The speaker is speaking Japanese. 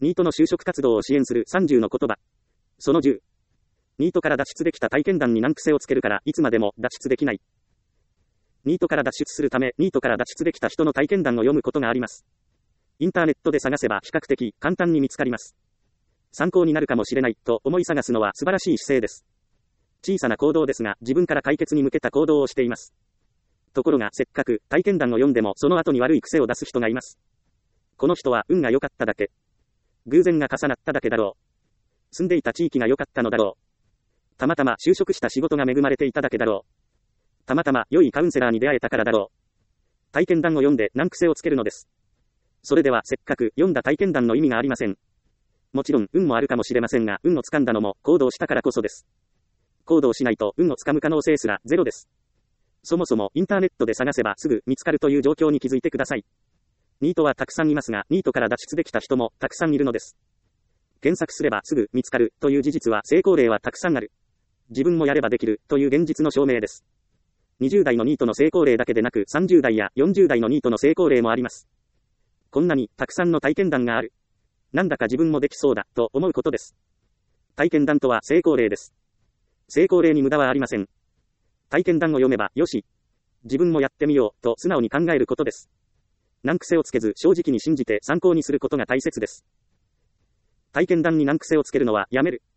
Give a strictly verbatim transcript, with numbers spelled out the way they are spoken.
ニートの就職活動を支援するさんじゅうの言葉。そのじゅう。ニートから脱出できた体験談に難癖をつけるからいつまでも脱出できない。ニートから脱出するため、ニートから脱出できた人の体験談を読むことがあります。インターネットで探せば比較的簡単に見つかります。参考になるかもしれないと思い探すのは素晴らしい姿勢です。小さな行動ですが、自分から解決に向けた行動をしています。ところが、せっかく体験談を読んでもその後に悪い癖を出す人がいます。この人は運が良かっただけ。偶然が重なっただけだろう。住んでいた地域が良かったのだろう。たまたま就職した仕事が恵まれていただけだろう。たまたま良いカウンセラーに出会えたからだろう。体験談を読んで難癖をつけるのです。それではせっかく読んだ体験談の意味がありません。もちろん運もあるかもしれませんが、運をつかんだのも行動したからこそです。行動しないと運をつかむ可能性すらゼロです。そもそもインターネットで探せばすぐ見つかるという状況に気づいてください。ニートはたくさんいますが、ニートから脱出できた人もたくさんいるのです。検索すればすぐ見つかるという事実は成功例はたくさんある。自分もやればできるという現実の証明です。にじゅう代のニートの成功例だけでなくさんじゅう代やよんじゅう代のニートの成功例もあります。こんなにたくさんの体験談がある。なんだか自分もできそうだと思うことです。体験談とは成功例です。成功例に無駄はありません。体験談を読めばよし。自分もやってみようと素直に考えることです。難癖をつけず正直に信じて参考にすることが大切です。体験談に難癖をつけるのはやめる。